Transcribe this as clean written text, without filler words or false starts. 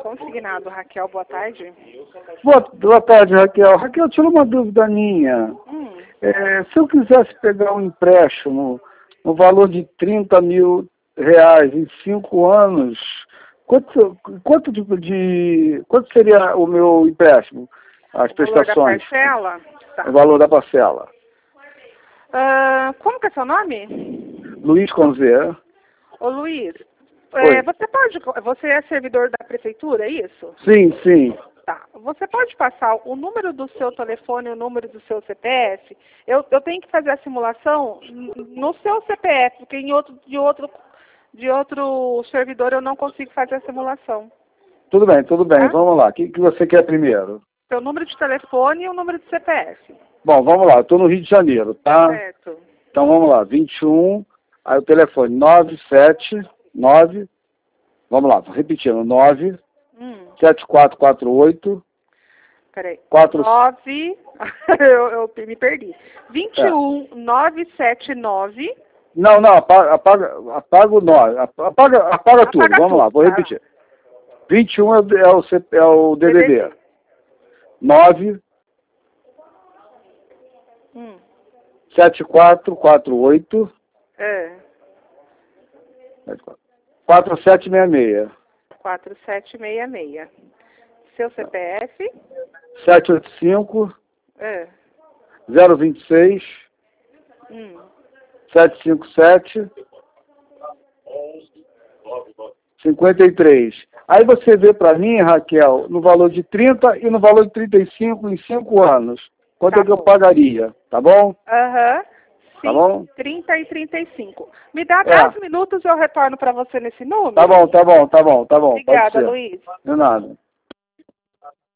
Consignado, Raquel, boa tarde. Boa tarde, Raquel. Raquel, tira uma dúvida minha. Se eu quisesse pegar um empréstimo no valor de R$30 mil em 5 anos, quanto seria o meu empréstimo? As prestações? O valor da parcela? Tá. O valor da parcela. Como que é seu nome? Luiz Conzé. Ô Luiz, Oi. você é servidor da prefeitura, é isso? Sim, sim. Tá. Você pode passar o número do seu telefone e o número do seu CPF? Eu tenho que fazer a simulação no seu CPF, porque de outro servidor eu não consigo fazer a simulação. Tudo bem. Tá? Vamos lá. O que você quer primeiro? Seu número de telefone e o número de CPF. Bom, vamos lá. Eu estou no Rio de Janeiro, tá? Certo. Então vamos lá. 21, aí o telefone 979, vamos lá, repetindo, 7448. Peraí. 4... 9. eu me perdi. 21979. Não, apaga o 9. Apaga tudo. Vamos lá, vou repetir. 21 é o DDD. 9 7448 4766. 4766. Seu CPF? 785 026 757 53. Aí você vê para mim, Raquel, no valor de 30 e no valor de 35 em 5 anos. Quanto é que eu pagaria? Tá bom? Aham. Tá bom? 30 e 35. Me dá 10 minutos e eu retorno para você nesse número? Tá bom. Obrigada, Luiz. De nada.